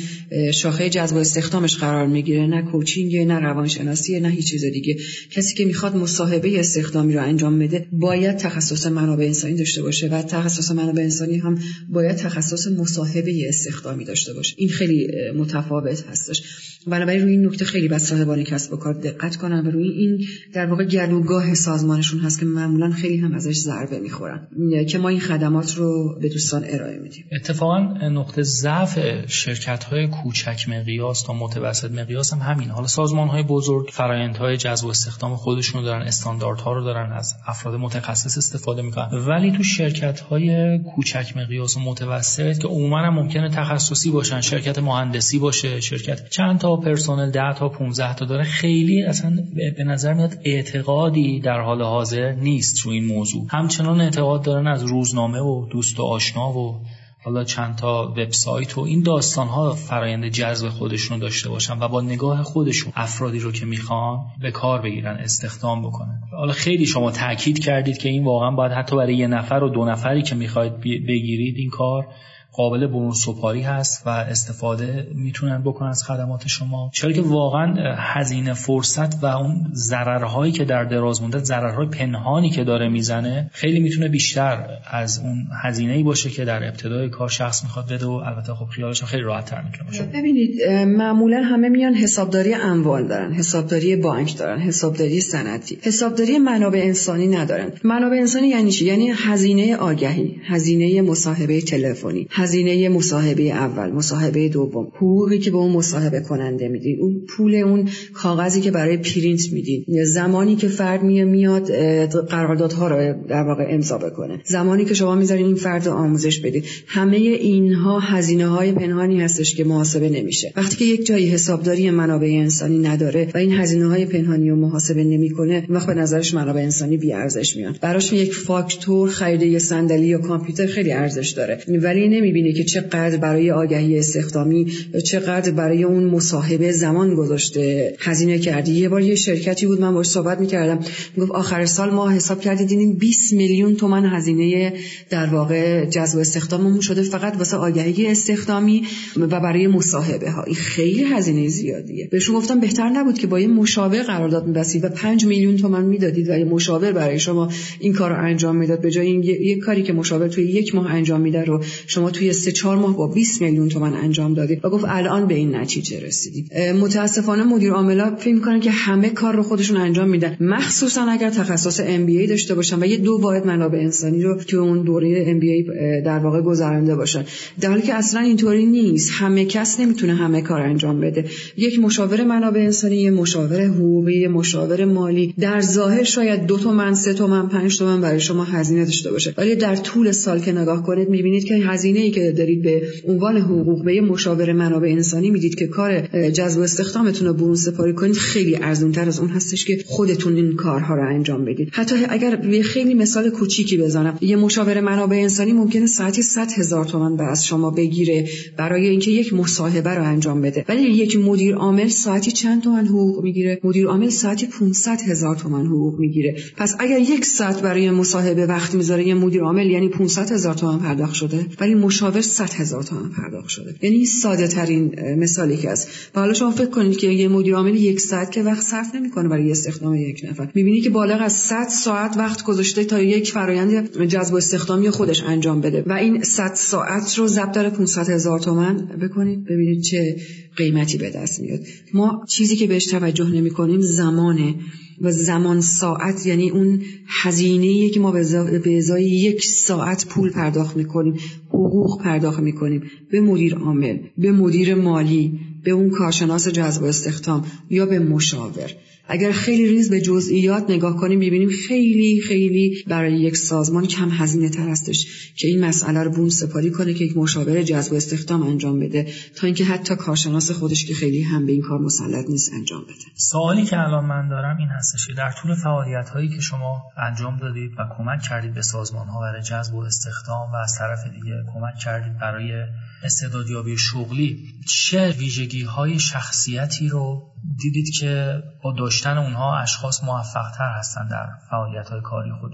[SPEAKER 2] شاخه جذب و استخدامش قرار میگیره، نه کوچینگ، نه روانشناسی، نه هیچ چیز دیگه. کسی که میخواد مصاحبه استخدامی رو انجام بده باید تخصص منابع انسانی داشته باشه و تخصص منابع انسانی هم باید تخصص مصاحبه استخدامی داشته باشه. این خیلی متفاوت هستش. بنابراین روی این نکته خیلی بس صاحبان کسب و کار دقت کنن و روی این در واقع گلوگاه سازمانشون هست که معمولا خیلی هم ازش ضربه میخورن که ما این خدمات رو به دوستان ارائه میدیم.
[SPEAKER 1] اتفاقا نقطه ضعف شرکت‌های کوچک مقیاس تا متوسط مقیاس هم همین. حالا سازمان‌های بزرگ فرآیندهای جذب و استخدام خودشون دارن، استانداردها رو دارن، از افراد متخصص استفاده میکنن، ولی تو شرکت‌های کوچک مقیاس و متوسط که عموما ممکنه تخصصی باشن، شرکت مهندسی باشه، شرکت چند تا پرسنل 10 تا 15 تا داره، خیلی اصلا به نظر میاد اعتقادی در حال حاضر نیست رو این موضوع. همچنان اعتقاد دارن از روزنامه و دوست و آشنا و حالا چند تا وبسایت و این داستان‌ها فرآیند جذب خودشون داشته باشن و با نگاه خودشون افرادی رو که میخوان به کار بگیرن، استخدام بکنن. حالا خیلی شما تاکید کردید که این واقعا باید حتی برای یه نفر و 2 نفری که میخواید بگیرید این کار قابل برون سپاری هست و استفاده میتونن بکنن از خدمات شما، چرا که واقعا هزینه فرصت و اون ضررهایی که در دراز مدت، ضررهای پنهانی که داره میزنه خیلی میتونه بیشتر از اون هزینه‌ای باشه که در ابتدای کار شخص میخواد بده و البته خب خیالش خیلی راحت‌تر میتونه باشه.
[SPEAKER 2] ببینید معمولا همه میان حسابداری اموال دارن، حسابداری بانک دارن، حسابداری سنتی، حسابداری منابع انسانی ندارن. منابع انسانی یعنی چی؟ یعنی هزینه آگهی، هزینه مصاحبه تلفنی، هزینه مصاحبه اول، مصاحبه دوم، حقوقی که به اون مصاحبه کننده میدین، اون پول اون کاغذی که برای پرینت میدین، زمانی که فرد میاد قراردادها رو در واقع امضا بکنه، زمانی که شما میذارین این فرد رو آموزش بدید، همه اینها هزینه‌های پنهانی هستش که محاسبه نمیشه. وقتی که یک جایی حسابداری منابع انسانی نداره و این هزینه‌های پنهانی رو محاسبه نمیکنه، وقت به نظرش منابع انسانی بی ارزش میاد. براش یک فاکتور خرید یه صندلی یا کامپیوتر خیلی ارزش داره، ولی نمیبینه که چقدر برای آگهی استخدامی، چقدر برای اون مصاحبه زمان گذاشته، هزینه کردی. یه بار یه شرکتی بود من باهاش صحبت می‌کردم، میگفت آخر سال ما حساب کردیم دیدیم 20 میلیون تومان هزینه در واقع جذب استخداممون شده فقط واسه آگهی استخدامی و برای مصاحبه ها. این خیلی هزینه زیادیه. بهشون گفتم بهتر نبود که با یه مشاور قرارداد می‌بستید و 5 میلیون تومان میدادید و یه مشاور برای شما این کارو انجام میداد، به جای این یک کاری که مشاور توی 1 ماه انجام میده رو شما توی 3-4 ماه با 20 میلیون تومان انجام دادید و گفت الان به این نتیجه رسیدید. متاسفانه مدیر عاملا فکر می‌کنن که همه کار رو خودشون انجام میدن، مخصوصا اگر تخصص MBA داشته باشن و یه 2 واحد منابع انسانی رو تو اون دوره MBA در واقع گذرانده باشن، در حالی که اصلا اینطوری نیست. همه کس نمیتونه همه کار انجام بده. یک مشاور منابع انسانی، یه مشاور حقوقی، یه مشاور مالی در ظاهر شاید 2 تومن، 3 تومن، 5 تومن برای شما هزینه داشته باشه، ولی در طول سال که نگاه کنید می‌بینید که هزینه‌ای که دارید به عنوان حقوق به یه مشاور منابع انسانی میدید که کار جذب و استخدامتون رو برون سپاری کنید، خیلی ارزان‌تر از اون هستش که خودتون این کارها رو انجام بدید. حتی اگر یه خیلی مثال کوچیکی بزنم، یه مشاور منابع انسانی ممکنه ساعتی 100,000 تومان از شما بگیره برای اینکه یک مصاحبه رو انجام بده، ولی یک مدیر عامل ساعتی چند تومان حقوق میگیره؟ مدیر عامل ساعتی 500,000 تومان حقوق میگیره. پس اگر 1 ساعت برای مصاحبه وقت میذاره یه مدیر عامل، یعنی 500,000 تومان پرداخت شده، ولی مشاور 100,000 تومان پرداخت شده. یعنی ساده ترین مثالی که است. و حالا شما فکر کنید که یه مدیر عامل 1 ساعت که وقت صرف نمیکنه برای استخدام یک نفر، میبینی که بالغ از 100 ساعت وقت گذاشته تا یک فرآیند جذب و استخدامی خودش انجام بده و این 100 ساعت رو ضرب در 500,000 تومان بکنید، ببینید چه قیمتی به دست میاد. ما چیزی که بهش توجه نمی‌کنیم زمانه و زمان ساعت، یعنی اون هزینه‌ای که ما به ازای 1 ساعت پول پرداخت می‌کنیم، حقوق پرداخت می‌کنیم به مدیر عامل، به مدیر مالی، به اون کارشناس جذب و استخدام یا به مشاور. اگر خیلی ریز به جزئیات نگاه کنیم می‌بینیم خیلی خیلی برای یک سازمان کم هزینه تر هستش که این مسئله رو برون سپاری کنه که یک مشاور جذب و استخدام انجام بده تا اینکه حتی کارشناس خودش که خیلی هم به این کار مسلط نیست انجام بده.
[SPEAKER 1] سوالی که الان من دارم این هستش که در طول فعالیت‌هایی که شما انجام دادید و کمک کردید به سازمان‌ها برای جذب و استخدام و از طرف دیگه کمک کردید برای استعدادیابی شغلی، چه ویژگی‌های شخصیتی رو دیدید که با داشتن اونها اشخاص موفق‌تر هستن در فعالیت‌های کاری خودشون؟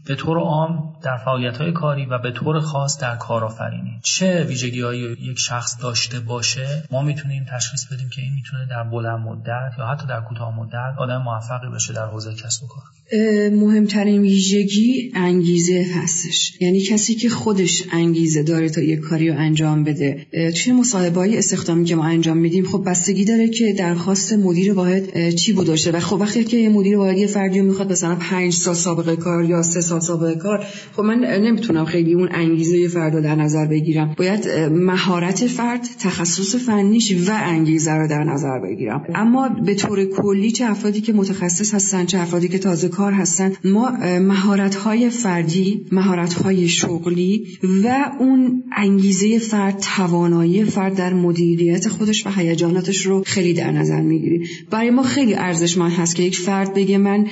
[SPEAKER 1] به طور عام در فعالیت‌های کاری و به طور خاص در کارآفرینی چه ویژگی‌هایی یک شخص داشته باشه ما میتونیم تشخیص بدیم که این میتونه در بلند مدت یا حتی در کوتاه مدت آدم موفقی بشه در حوزه کسب و کار.
[SPEAKER 2] مهمترین ویژگی انگیزه هستش. یعنی کسی که خودش انگیزه داره تا یک کاری رو انجام بده. توی مصاحبه‌های استخدامی که ما انجام میدیم خب بستگی داره که درخواست مدیر واحد چی بود داشته و خب وقتی که مدیر واحد یه فردی رو میخواد مثلا 5 سال سابقه کار یا 3 سال سابقه کار، خب من نمیتونم خیلی اون انگیزه فرد رو در نظر بگیرم. باید مهارت فرد، تخصص فنیش و انگیزه رو در نظر بگیرم. اما به طور کلی چه افرادی که متخصص هستن چه افرادی که تازه کار هستن، ما مهارت‌های فردی، مهارت‌های شغلی و اون انگیزه فرد، توانایی فرد در مدیریت خودش و هیجاناتش رو خیلی در نظر میگیریم. برای ما خیلی ارزشمند هست که یک فرد بگه من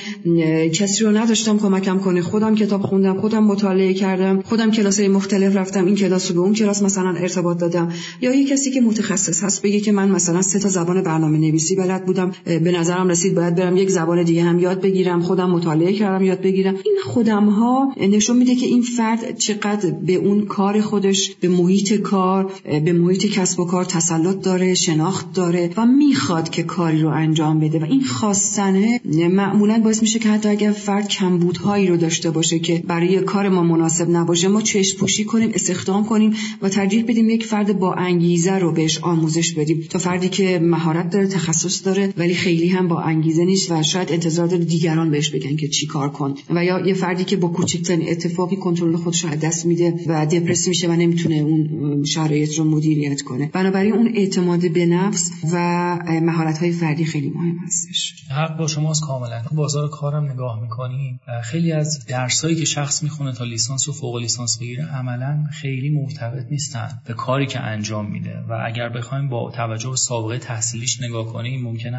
[SPEAKER 2] کسی رو نداشتم کمکم کنه، خودم کتاب خوندم، خودم مطالعه کردم، خودم کلاس‌های مختلف رفتم، این کلاس رو به اون کلاس مثلا ارتباط دادم. یا یک کسی که متخصص هست بگه که من مثلا 3 تا زبان برنامه‌نویسی بلد بودم، به نظرم رسید باید برم یک زبان دیگه هم یاد بگیرم، خودم مطالعه کردم یاد بگیرم. این خودم‌ها نشون میده که این فرد چقدر به اون کار خودش، به محیط کار، به محیط کسب و کار تسلط داره، شناخت داره و میخواد که کاری رو انجام بده. و این خواستنه معمولاً باعث میشه که حتی اگر فرد کمبودهایی رو داشته باشه که برای کار ما مناسب نباشه، ما چشم پوشی کنیم، استخدام کنیم و ترجیح بدیم یک فرد با انگیزه رو بهش آموزش بدیم تا فردی که مهارت داره، تخصص داره ولی خیلی هم با انگیزه نیست و شاید انتظار داره دیگران بهش بگن که چی کار کن، و یا یه فردی که با کوچکترین اتفاقی کنترل خودش رو از دست میده و دپرس میشه و نمیتونه اون شرایط رو مدیریت کنه. بنابراین اون اعتماد به نفس و مهارت‌های فردی خیلی مهم هستش.
[SPEAKER 1] حق با شماست کاملا. بازار کارم نگاه می‌کنیم، خیلی از درسایی که شخص میخونه تا لیسانس و فوق لیسانس بگیره عملاً خیلی مرتبط نیستن به کاری که انجام میده و اگر بخوایم با توجه به سابقه تحصیلیش نگاه کنیم ممکنه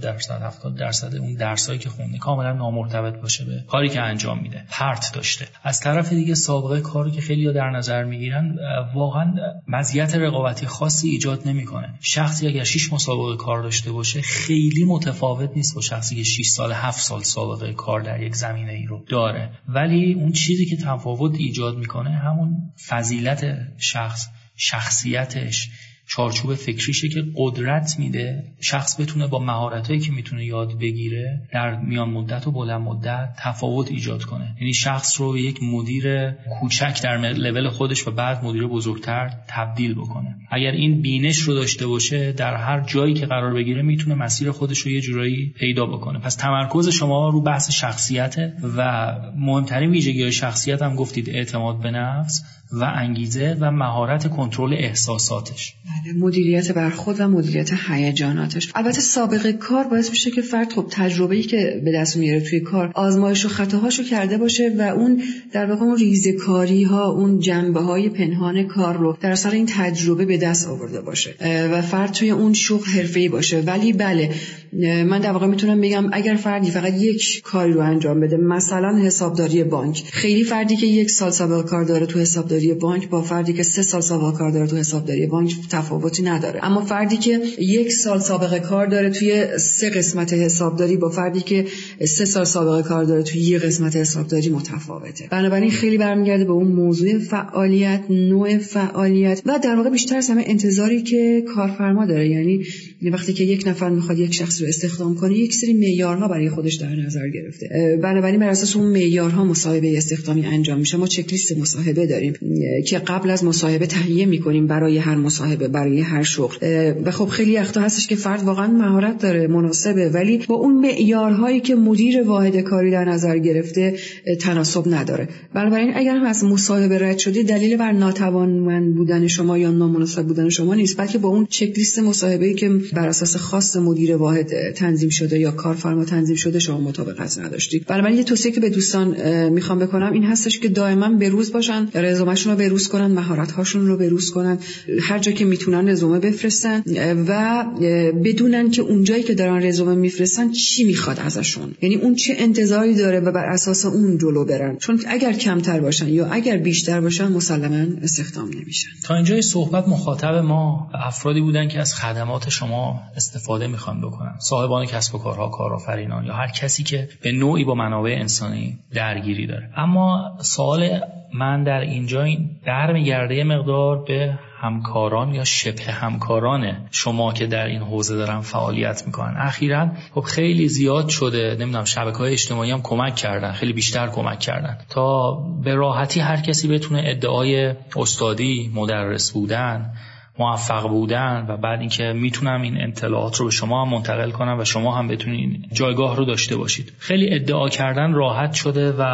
[SPEAKER 1] 80% 70% اون درسایی که خونده کاملا نامرتبط باشه به کاری که انجام میده، پرت داشته. از طرف دیگه سابقه کاری که خیلی‌ها در نظر میگیرن واقعا مزیت رقابتی خاصی ایجاد نمیکنه. شخصی اگر 6 مسابقه کار داشته باشه خیلی متفاوت نیست با شخصی که 6 سال 7 سال سابقه کار در یک زمینه ای رو داره، ولی اون چیزی که تفاوت ایجاد میکنه همون فضیلت شخص، شخصیتش، چارچوب فکریشه که قدرت میده شخص بتونه با مهارتایی که میتونه یاد بگیره در میان مدت و بلند مدت تفاوت ایجاد کنه. یعنی شخص رو یک مدیر کوچک در لول خودش و بعد مدیر بزرگتر تبدیل بکنه. اگر این بینش رو داشته باشه در هر جایی که قرار بگیره میتونه مسیر خودش رو یه جورایی پیدا بکنه. پس تمرکز شما رو بحث شخصیته و مهمترین ویژگی‌های شخصیت هم گفتید اعتماد به نفس و انگیزه و مهارت کنترل احساساتش.
[SPEAKER 2] مدیریت برخورد و مدیریت هیجاناتش. البته سابقه کار باعث میشه که فرد خب تجربه‌ای که به دست میاره توی کار، آزمایش و خطاهاشو کرده باشه و اون در واقع اون ریزکاری‌ها، اون جنبه‌های پنهان کار رو در اثر این تجربه به دست آورده باشه و فرد توی اون شغل حرفه‌ای باشه. ولی بله، من در واقع میتونم بگم اگر فردی فقط یک کاری رو انجام بده، مثلا حسابداری بانک، خیلی فردی که 1 سال سابقه کار داره تو حسابداری بانک با فردی که 3 سال سابقه کار داره تو حسابداری بانک تفاوتی نداره. اما فردی که 1 سال سابقه کار داره توی 3 قسمت حسابداری با فردی که 3 سال سابقه کار داره توی 1 قسمت حسابداری متفاوته. بنابراین خیلی برمیگرده به اون موضوع فعالیت، نوع فعالیت و در واقع بیشتر از همه انتظاری که کارفرما داره. یعنی وقتی که یک نفر میخواد یک شخص رو استخدام کنه، یک سری معیارها برای خودش در نظر گرفته. بنابراین بر اساس اون معیارها مصاحبه استخدامی انجام میشه. ما چک لیست مصاحبه داریم که قبل از مصاحبه تهیه میکنیم برای هر مصاحبه، برای هر شغل. و خب خیلی وقتا هستش که فرد واقعا مهارت داره، مناسبه، ولی با اون معیارهایی که مدیر واحد کاری در نظر گرفته تناسب نداره. بنابراین اگر هم از مصاحبه رد شدی، دلیل بر ناتوانمند بودن شما یا نامناسب بودن شما نیست، بلکه با اون چک لیست مصاحبه‌ای که بر اساس خاص مدیر واحد تنظیم شده یا کارفرما تنظیم شده شما مطابقت نداشتید. بنابراین یه توصیه که به دوستان میخوام بکنم این هستش که دائما به روز باشن، رزومه هاشون رو بروز کنن، مهارت هاشون رو بروز کنن، هر جا که میتونن رزومه بفرستن و بدونن که اونجایی که دارن رزومه میفرستن چی میخواد ازشون، یعنی اون چه انتظاری داره و بر اساس اون جلو برن، چون اگر کمتر باشن یا اگر بیشتر باشن مسلماً استخدام نمیشن.
[SPEAKER 1] تا اینجای صحبت مخاطب ما افرادی بودن که از خدمات شما استفاده میخوان بکنن، صاحبان کسب و کارها، کارآفرینان یا هر کسی که به نوعی با منابع انسانی درگیری داره. اما سوال من در اینجا برمیگرده یه مقدار به همکاران یا شبه همکاران شما که در این حوزه دارن فعالیت میکنن. اخیراً خب خیلی زیاد شده، نمیدونم شبکه‌های اجتماعی هم کمک کردن، خیلی بیشتر کمک کردن تا به راحتی هر کسی بتونه ادعای استادی، مدرس بودن، موفق بودن و بعد اینکه میتونم این اطلاعات رو به شما هم منتقل کنم و شما هم بتونین جایگاه رو داشته باشید. خیلی ادعا کردن راحت شده و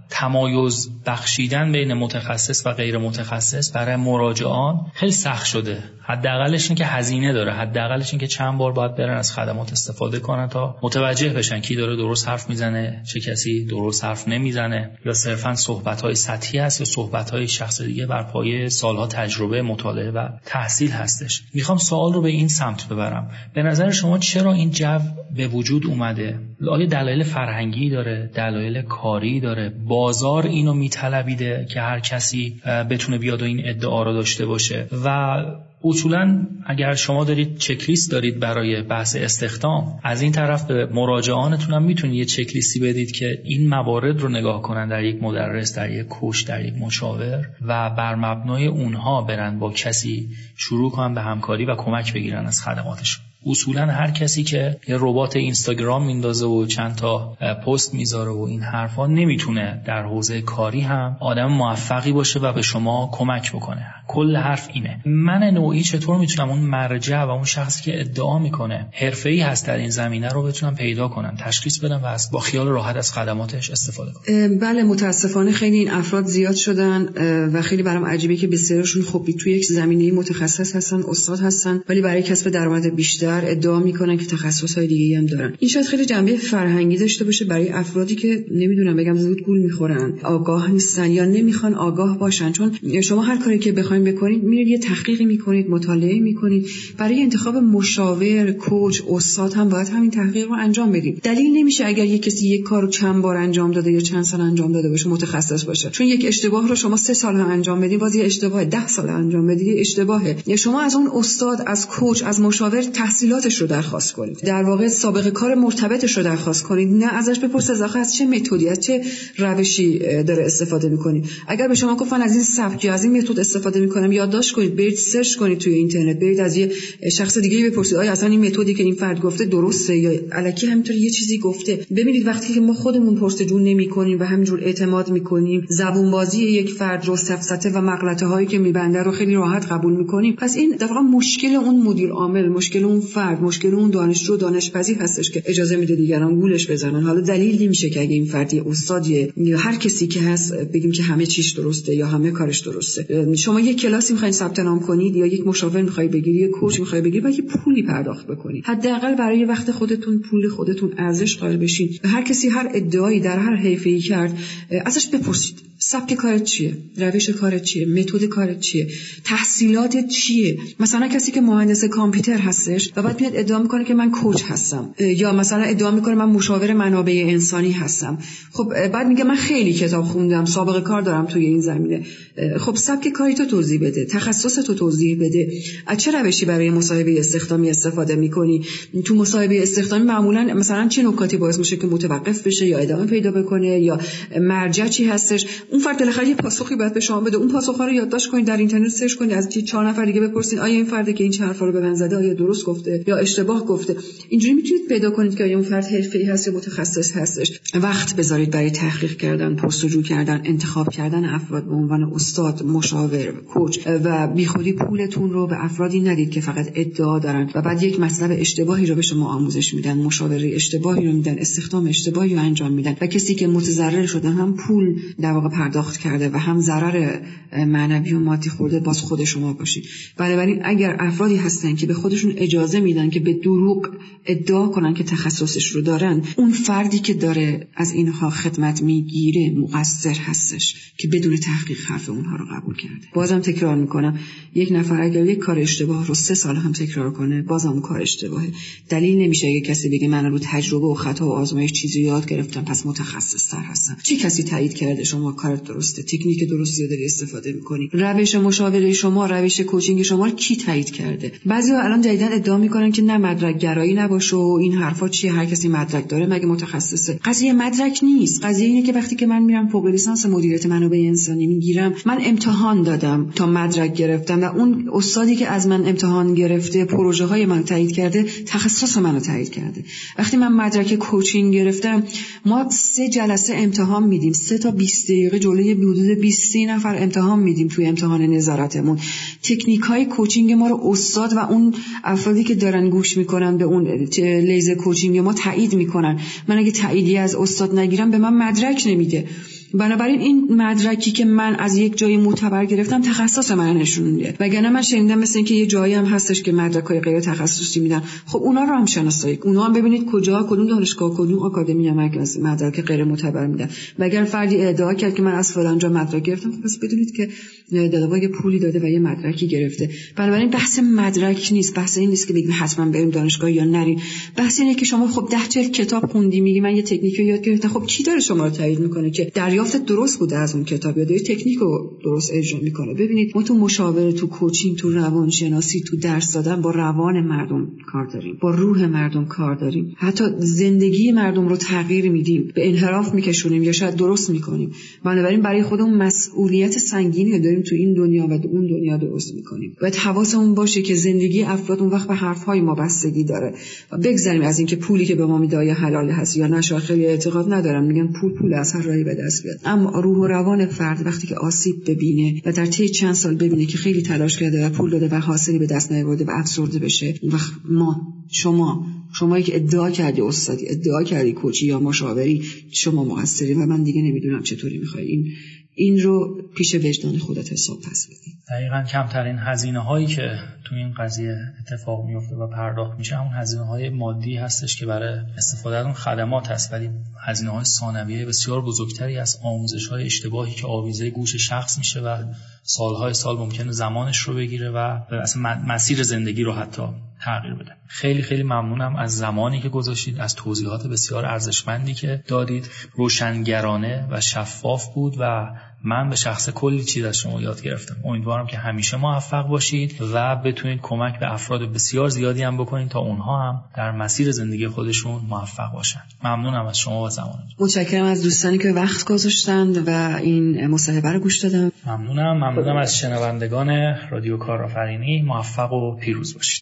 [SPEAKER 1] تمایز بخشیدن بین متخصص و غیر متخصص برای مراجعان خیلی سخت شده. حداقلش این که هزینه داره، حداقلش این که چند بار باید برن از خدمات استفاده کنن تا متوجه بشن کی داره درست حرف میزنه، چه کسی درست حرف نمیزنه، یا صرفاً صحبت‌های سطحی است یا صحبت‌های شخص دیگه بر پایه سالها تجربه، مطالعه و تحصیل هستش. میخوام سوال رو به این سمت ببرم. به نظر شما چرا این جو به وجود اومده؟ آیا دلایل فرهنگی داره، دلایل کاری داره، بازار اینو میطلبیده که هر کسی بتونه بیاد و این ادعا رو داشته باشه؟ و اصولاً اگر شما دارید چک لیست دارید برای بحث استخدام، از این طرف به مراجعانتون هم میتونید یه چک لیستی بدید که این موارد رو نگاه کنن در یک مدرس، در یک کوچ، در یک مشاور و بر مبنای اونها برن با کسی شروع کنن به همکاری و کمک بگیرن از خدماتشون. اصولاً هر کسی که یه ربات اینستاگرام میندازه و چند تا پست میذاره و این حرفا نمیتونه در حوزه کاری هم آدم موفقی باشه و به شما کمک بکنه. کل حرف اینه. من نوعی چطور میتونم اون مرجع و اون شخصی که ادعا میکنه حرفه‌ای هست در این زمینه رو بتونم پیدا کنم، تشخیص بدم و با خیال راحت از خدماتش استفاده کنم؟
[SPEAKER 2] بله، متاسفانه خیلی این افراد زیاد شدن و خیلی برام عجیبه که بسیارشون خب توی یک زمینه متخصص هستن، استاد هستن، ولی برای کسب درآمد بیشتر ادعا میکنن که تخصص‌های دیگه‌ای هم دارن. این شاید خیلی جنبه فرهنگی داشته باشه برای افرادی که نمیدونم بگم زود گول میخورن، آگاه نیستن یا نمیخوان آگاه باشن. چون شما هر کاری که بخواید بکنید میرید یه تحقیقی میکنید، مطالعه میکنید. برای انتخاب مشاور، کوچ، استاد هم باید همین تحقیق رو انجام بدید. دلیل نمیشه اگر یک کسی یک کارو چند بار انجام داده یا چند سال انجام داده باشه متخصص باشه. چون یک اشتباه رو شما 3 سال انجام بدید، باز یه اشتباه 10 سال انجام بدید، یه اشتباهه. شما از اون استاد، از کوچ، از مشاور تحصیلاتش رو درخواست کنید. در واقع سابقه کار مرتبطش رو درخواست کنید. نه ازش بپرسید آخه از چه متدی، از چه روشی داره استفاده می‌کنی. اگر به شما گفتن از این سبک یا از این متد استفاده می‌کنم، یادداشت کنید، برید سرچ کنید توی اینترنت، برید از یه شخص دیگه بپرسید آیا اصلا این متدی که این فرد گفته درسته یا الکی همینطور یه چیزی گفته. ببینید وقتی که ما خودمون پرسجو نمی‌کنیم و همینجور اعتماد می‌کنیم، زبون بازی یک فرد رو، سفسطه و مغلطه‌هایی که می‌بنده رو خیلی راحت قبول می‌کنیم، پس این در واقع مشکل اون مدیر عامل، مشکل اون فرد، مشکل اون دانشجو، دانشپژی هستش که اجازه میده دیگران گولش بزنن. حالا دلیل نمیشه که اگه این فردی استادیه یا هر کسی که هست بگیم که همه چیش درسته یا همه کارش درسته. شما یک کلاسی می‌خواید ثبت نام کنید یا یک مشاور می‌خواید بگیری، یک کوچ می‌خواید بگیری، باید یه پولی پرداخت بکنید. حداقل برای وقت خودتون، پول خودتون ارزش قائل بشین. هر کسی هر ادعایی در هر حرفه‌ای کرد ازش بپرسید سبک کارت چیه، روش کارت چیه، متد کارت چیه، تحصیلاتت چیه. مثلا کسی که مهندس کامپیوتر هستش و بعد میاد ادعا میکنه که من کوچ هستم، یا مثلا ادعا میکنه من مشاور منابع انسانی هستم. خب بعد میگه من خیلی کتاب خوندم، سابقه کار دارم توی این زمینه. خب سبک کاری تو توضیح بده، تخصصت تو توضیح بده. از چه روشی برای مصاحبه استخدامی استفاده میکنی؟ تو مصاحبه استخدامی معمولا مثلا چه نکاتی باعث میشه که متوقف بشه یا ادامه پیدا بکنه، یا مرجع چی هستش؟ اون فرد بالاخره یه پاسخی باید به شما بده. اون پاسخ‌ها رو یادداشت کنید، در اینترنت سرچ کنید، از 4 نفر دیگه بپرسید آیا این فردی که این حرفا رو به من زده آیا درست گفته یا اشتباه گفته. اینجوری میتونید پیدا کنید که آیا اون فرد حرفه‌ای هست یا متخصص هستش. وقت بذارید برای تحقیق کردن، پرسجو کردن، انتخاب کردن افراد به عنوان استاد، مشاور، کوچ و بیخودی پولتون رو به افرادی ندید که فقط ادعا دارن و بعد یک مطلب اشتباهی رو به شما آموزش میدن، مشاوره اشتباهی رو میدن، استخدام اشتباهی رو انجام میدن و کسی که متضرر شده هم پول در واقع پرداخت کرده و هم ضرر معنوی و مادی خورده، باز خود شما باشید. بنابراین اگر افرادی هستن که به خودشون اجازه میدن که به دروغ ادعا کنن که تخصصش رو دارن، اون فردی که داره از اینها خدمت میگیره مقصر هستش که بدون تحقیق حرف اونها رو قبول کرده. بازم تکرار میکنم، یک نفر اگر یک کار اشتباه رو 3 سال هم تکرار کنه، بازم اون کار اشتباهه. دلیل نمیشه اگه کسی بگه من رو تجربه و خطا و آزمایش چیزی یاد گرفتم پس متخصص تر هستم. چه کسی تایید کرده شما کارت درسته، تکنیک درستی رو داری استفاده میکنی؟ روش مشاوره شما، روش کوچینگ شما رو کی تایید کرده؟ بعضیا الان جدیدا ادعا میکنن که نه مدرک گرایی نباشه و این حرفا چیه، هر کسی مدرک داره مگه متخصصه. قضیه مدرک نیست، قضیه اینه که وقتی که من میرم فوق لیسانس مدیریت منابع انسانی میگیرم، من امتحان دادم تا مدرک گرفتم و اون استادی که از من امتحان گرفته پروژه های من تایید کرده، تخصص منو تایید کرده. وقتی من مدرک کوچینگ گرفتم، ما 3 جلسه امتحان میدیم، 3 تا 20 دقیقه جلوی حدود 20 نفر امتحان میدیم توی امتحان نظارتمون. تکنیک‌های کوچینگ ما رو استاد و اون افرادی که دارن گوش میکنن به اون لیزر کوچینگ ما تایید میکنن. من اگه تاییدی از استاد نگیرم به من مدرک نمیده. بنابراین این مدرکی که من از یک جای معتبر گرفتم تخصص من نشون میده. وگرنه من شنیدم مثلا اینکه یه جایی هم هستش که مدرک‌های غیر تخصصی میدن. خب اونا رو هم شناسایید، اونا هم ببینید کدوم دانشگاه، کدوم آکادمی مرکز مدرک غیر معتبر میدن. و اگر فردی ادعا کرد که من از فلان جا مدرک گرفتم، پس بدونید که داداوا یه پولی داده و یه مدرکی گرفته. بنابراین بحث مدرک نیست، بحث این نیست که بگیم حتما بریم دانشگاه یا نریم. بحث اینه که شما خب 10 کتاب خوندی، میگی من یه تکنیک رو یاد گرفتم. خب کی داره شما رو تایید میکنه که دریافت درست بوده از اون کتاب یا داره تکنیک رو درست اجرا میکنه؟ ببینید ما تو مشاوره، تو کوچینگ، تو روانشناسی، تو درس دادن با روان مردم کار داریم، با روح مردم کار داریم، حتی زندگی مردم رو تغییر میدیم، به انحراف میکشونیم یا شاید درست میکنیم. بنابراین برای خودمون مسئولیت سنگینی داریم تو این دنیا و تو اون دنیا درست میکنیم. باید حواسمون باشه که زندگی افراد اون وقت به حرفهای ما بستگی داره و بگذاریم از اینکه پولی که به ما میده یا حلال هست یا نه. خیلی اعتقاد ندارم، میگن پول از هر راهی به دست بیاد. اما روح و روان فرد وقتی که آسیب ببینه و در طی چند سال ببینه که خیلی تلاش کرده و پول داده و حاصلی به دست نیاورده و افسرده بشه، اون وقت شمایی که ادعا کردی استادی، ادعا کردی کوچی یا مشاوری، شما مقصری و من دیگه نمیدونم چطوری میخوای این رو پیش وجدان خودت حساب پس بدی.
[SPEAKER 1] دقیقاً کمترین هزینه‌هایی که تو این قضیه اتفاق میفته و پرداخت میشه همون هزینه‌های مادی هستش که برای استفاده از اون خدمات هست، ولی هزینه‌های ثانویه بسیار بزرگتری از آموزش‌های اشتباهی که آویزه گوش شخص میشه و سالهای سال ممکنه زمانش رو بگیره و اصلا مسیر زندگی رو حتی تغییر بده. خیلی خیلی ممنونم از زمانی که گذاشتید، از توضیحات بسیار ارزشمندی که دادید. روشنگرانه و شفاف بود و من به شخص کلی چیز از شما یاد گرفتم. امیدوارم که همیشه موفق باشید و بتونید کمک به افراد بسیار زیادی هم بکنید تا اونها هم در مسیر زندگی خودشون موفق باشن. ممنونم از شما و زمانتون.
[SPEAKER 2] متشکرم از دوستانی که وقت گذاشتند و این مصاحبه رو گوش دادن.
[SPEAKER 1] ممنونم از شنوندگان رادیو کارآفرینی. موفق و پیروز باشید.